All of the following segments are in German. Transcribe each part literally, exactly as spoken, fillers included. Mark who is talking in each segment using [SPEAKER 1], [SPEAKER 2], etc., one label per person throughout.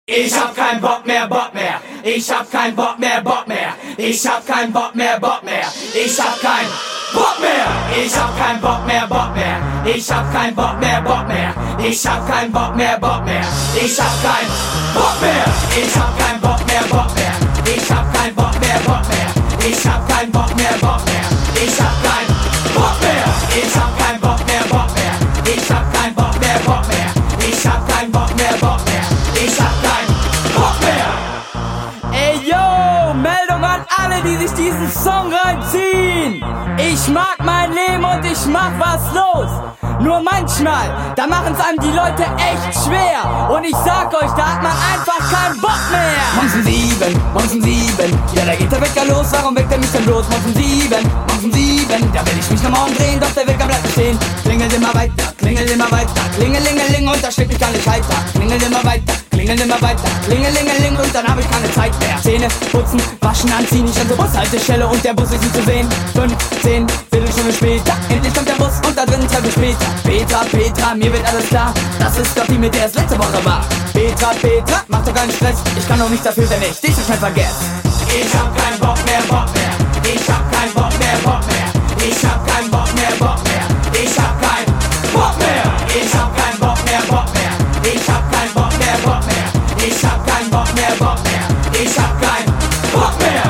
[SPEAKER 1] Ich hab keinen Bock mehr, Bock mehr. Ich hab keinen Bock mehr, Bock mehr. Ich hab keinen Bock mehr, Bock mehr. Ich hab keinen Bock mehr. Ich hab keinen Bock mehr, Bock mehr. Ich hab keinen Bock mehr, Bock mehr. Ich hab keinen Bock mehr, Bock mehr. Ich hab keinen Bock mehr. Ich hab keinen Bock mehr, Bock mehr. Ich hab keinen Bock mehr, Bock mehr. Ich hab keinen Bock mehr, Bock mehr. Ich hab keinen Bock mehr. Ich hab keinen Bock mehr, Bock mehr. Ich hab keinen Bock mehr, Bock mehr. Ich hab keinen Bock mehr, Bock mehr. Ich hab keinen Bock mehr.
[SPEAKER 2] Ey yo, Meldung an alle, die sich diesen Song reinziehen. Ich mag mein Leben und ich mach was los. Nur manchmal, da machen's einem die Leute echt schwer. Und ich sag euch, da hat man einfach keinen Bock mehr.
[SPEAKER 3] Morgens um sieben, morgens um sieben, ja da geht der Wecker los, warum weckt er mich denn bloß? Morgens um sieben, morgens um sieben, da will ich mich nochmal umdrehen, doch der Wecker bleibt stehen. Klingelt immer weiter, klingelt immer weiter, klingelingeling und da schlägt mich gar nicht heiter. Klingelt immer weiter, klingelt immer weiter, klingelingeling und dann hab ich keine Zeit mehr. Zähne putzen, waschen, anziehen, ich an zur Bushaltestelle und der Bus ist nicht zu sehen. Fünf, zehn, Viertelstunde später, endlich kommt der Bus und da drin treff ich Petra. Petra, Petra, mir wird alles klar, das ist doch die, mit der es letzte Woche war. Petra, Petra, mach doch keinen Stress, ich kann doch nichts dafür, wenn ich dich nicht mehr vergesse.
[SPEAKER 1] Ich hab keinen Bock mehr, Bock mehr. Ich hab keinen Bock mehr, Bock mehr. Ich hab keinen Bock mehr, Bock mehr. Ich hab keinen Bock mehr. Ich hab keinen Bock mehr, Bock mehr. Ich hab keinen Bock mehr, Bock mehr. Ich hab keinen Bock mehr, Bock mehr. Ich hab keinen Bock mehr.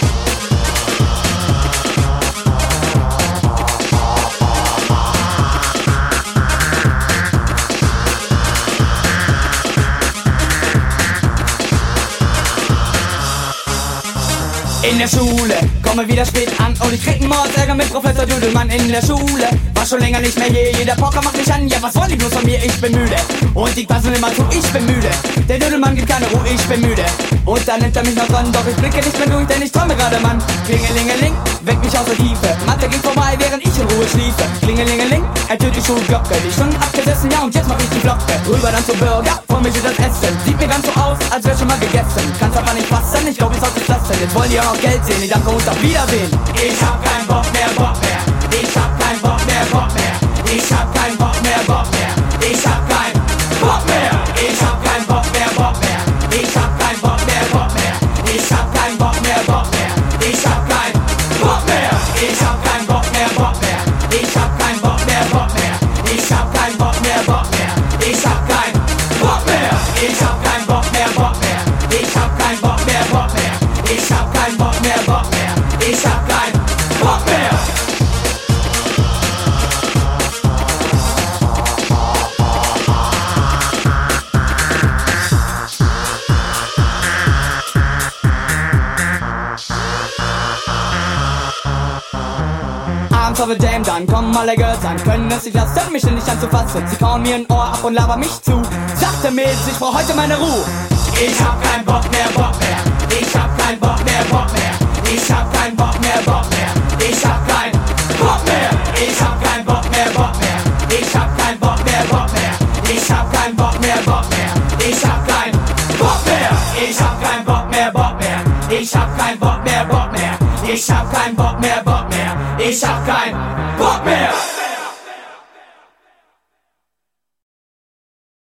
[SPEAKER 3] In der Schule, komme wieder spät an und ich krieg einen Mordsärger mit Professor Dödelmann in der Schule. War schon länger nicht mehr hier, jeder Poker macht mich an, ja was wollen die bloß von mir, ich bin müde. Und die passen immer zu, ich bin müde. Der Dödelmann gibt keine Ruhe, ich bin müde. Und dann nimmt er mich noch dran, doch ich blicke nicht mehr durch, denn ich träume gerade, Mann. Klingelingeling, weck mich aus der Tiefe. Mathe geht vorbei, während ich in Ruhe schliefe. Klingelingeling, ertönt die Schulglocke. Die Stunden abgesessen, ja und jetzt mach ich die Glocke. Rüber dann zum Burger, vor mir steht das Essen. Sieht mir ganz so aus, als wär schon mal gegessen. Kann's aber nicht fassen, ich glaub, ich sollte es lassen. Jetzt wollen die auch noch Geld sehen, ich danke und auf Wiedersehen.
[SPEAKER 1] Ich hab keinen Bock mehr, Bock mehr. Ich hab keinen Bock mehr, Bock mehr. Ich hab keinen Bock mehr, Bock mehr. Ich hab keinen Bock mehr. Ich hab keinen Bock mehr, Bock mehr. Ich hab keinen Bock mehr, Bock mehr. Ich hab keinen Bock mehr, Bock mehr. Ich hab keinen Bock mehr. Ich hab keinen Bock mehr, Bock mehr. Ich hab keinen Bock mehr, Bock mehr. Ich hab keinen Bock mehr, Bock mehr. Ich hab keinen Bock mehr. Ich hab keinen Bock mehr, Bock mehr. Ich hab keinen Bock mehr, Bock mehr. Ich hab keinen Bock mehr, Bock mehr. Ich hab keinen Bock mehr.
[SPEAKER 3] Abends auf der Jam, dann kommen alle Girls an, können es nicht lassen, mich nicht anzufassen. Sie kauen mir ein Ohr ab und labern mich zu. Sagte Mädels, ich brauch heute meine Ruhe.
[SPEAKER 1] Ich hab keinen Bock mehr, Bock mehr. Ich hab keinen Bock mehr, Bock mehr. Ich hab keinen Bock mehr, Bock mehr. Ich hab keinen Bock mehr. Ich hab keinen Bock mehr, Bock mehr. Ich hab keinen Bock mehr, Bock mehr. Ich hab keinen Bock mehr, Bock mehr. Ich hab keinen Bock mehr. Ich hab keinen Bock mehr, Bock mehr. Ich hab keinen Bock mehr, Bock mehr. Ich hab keinen Bock mehr, Bock mehr. Ich hab keinen Bock mehr.